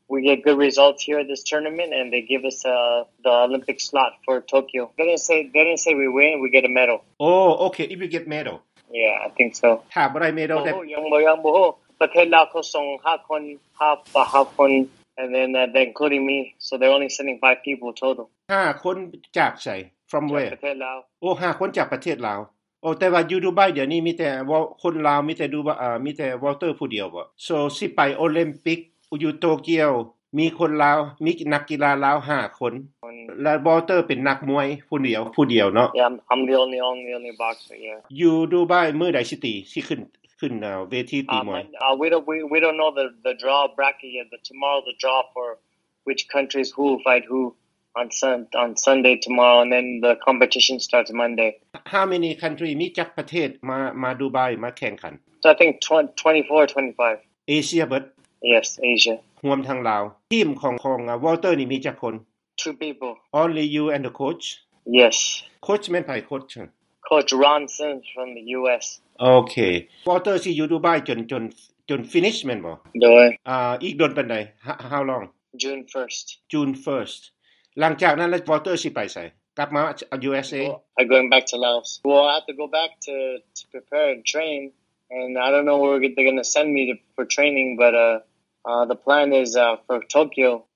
we get good results here at this tournament, and they give us the Olympic slot for Tokyo. They didn't say we win, we get a medal. Oh, okay. If you get medal. Yeah, I think so. ถ้าบ่ได้ medal ได้ยังบ่ฮู้ประเทศลาวเขาส่ง5คน5คน and then they're including me, so they're only sending 5 people total. 5 คนจากไส from จาก where ประเทศลาวโอ้5 คนจากประเทศลาวโอ้แต่ว่าอยู่ดูไบเดี๋ยวนี้มีแต่คนลาวมีแต่ดูมีแต่วอลเตอร์ผู้เดียวบ่ so สิไปโอลิมปิกอยู่โตเกียวมีคนลาวมีนักกีฬาลาว5 คนและวอลเตอร์เป็นนักมวยผู้เดียวเนาะ Yeah, I'm the only boxer, yeah. อยู่ดูไบมื้อใดสิตีสิขึ้นเวทีตีมวย We don't know the draw bracket yet, but tomorrow the draw for which countries who fight who on Sunday tomorrow, and then the competition starts Monday. How many country มีจักประเทศมาดูไบมาแข่งขัน So I think 24, 25. เอเชียเบิด Yes, Asia. รวมทั้งลาวทีมของวอลเตอร์นี่มีจักคน 2 people. Only you and the coach Yes. Coach แม่นไผ Coach Ron Sims from the US. Okay วอลเตอร์สิอยู่ดูไบจน finish แม่นบ่โดยอีกโดนปานใด How long June 1st. June 1st หลังจากนั้นแล้ววอลเตอร์สิไปไสกลับมา USA I'm going back to Laos. Well, I have to go back to prepare and train, and I don't know where they're going to send me for training, but the plan is for Tokyo.